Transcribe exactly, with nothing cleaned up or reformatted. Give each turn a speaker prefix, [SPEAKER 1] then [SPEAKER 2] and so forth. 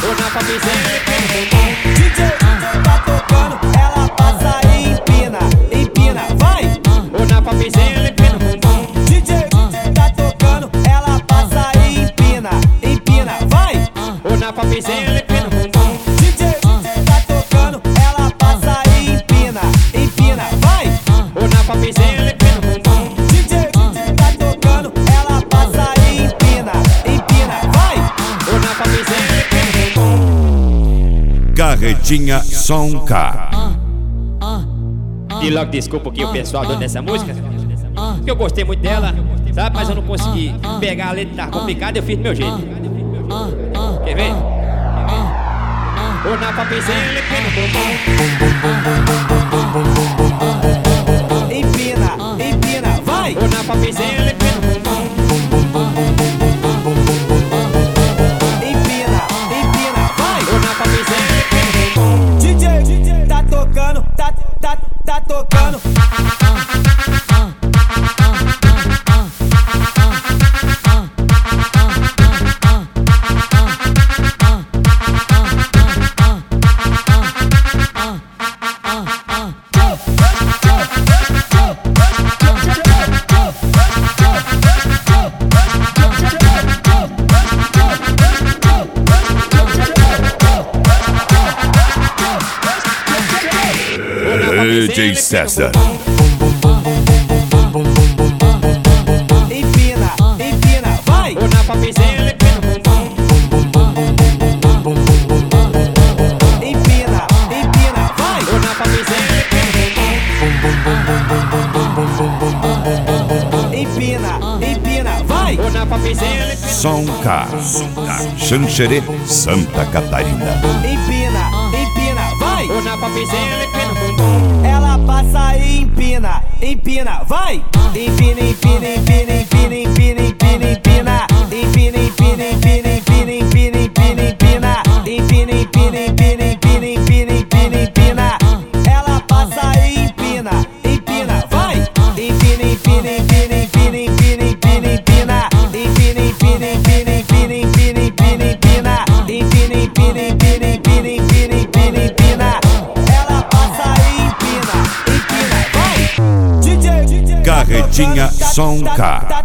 [SPEAKER 1] ou na papizinha empina o bumbum.
[SPEAKER 2] D J tá tocando, ela passa e empina, empina, vai!
[SPEAKER 1] Ou na papizinha empina o bumbum.
[SPEAKER 2] D J tá tocando, ela passa e empina, empina, vai!
[SPEAKER 1] Ou na papizinha empina o bumbum.
[SPEAKER 2] D J tá tocando, ela passa e empina, empina, vai!
[SPEAKER 1] Ou na papizinha empina o bumbum.
[SPEAKER 2] D J tá tocando, ela passa e empina, empina, vai!
[SPEAKER 1] Ou na papizinha empina o bumbum.
[SPEAKER 3] Carretinha Som K.
[SPEAKER 1] E logo desculpa aqui o pessoal dessa música, porque eu gostei muito dela, sabe? Mas eu não consegui pegar a letra, tá complicada, eu fiz do meu jeito. Quer ver? Ou na papizinha empina o bumbum.
[SPEAKER 2] Empina, empina, vai!
[SPEAKER 1] Ou na papizinha empina o bumbum.
[SPEAKER 2] Empina, empina, vai!
[SPEAKER 1] Ou na papizinha empina o bumbum.
[SPEAKER 2] D J tá tocando, tá, tá, tá tocando.
[SPEAKER 3] D J César.
[SPEAKER 2] Empina, empina, vai!
[SPEAKER 1] Ou na papizinha empina o bumbum.
[SPEAKER 2] Empina, empina, vai!
[SPEAKER 1] Ou na papizinha empina o bumbum.
[SPEAKER 2] Empina, empina, vai!
[SPEAKER 1] Ou na papizinha empina
[SPEAKER 3] Som K. Xanxerê, Santa Catarina.
[SPEAKER 2] Empina, empina, vai!
[SPEAKER 1] ou na papizinha empina o bumbum.
[SPEAKER 2] Ela passa e empina, empina, vai! Empina, empina, empina, empina, empina, empina, empina. Empina, empina, empina, empina, empina, empina, empina. Empina, empina, empina, empina, empina, empina, empina. Ela passa e empina, empina, vai! Empina, empina, empina, empina, empina, empina, empina. Empina, empina, empina, empina, empina, empina, empina. Empina, empina, empina, empina, empina, empina, empina. Ela passa e empina, empina, vai! D J
[SPEAKER 3] Carretinha Som K.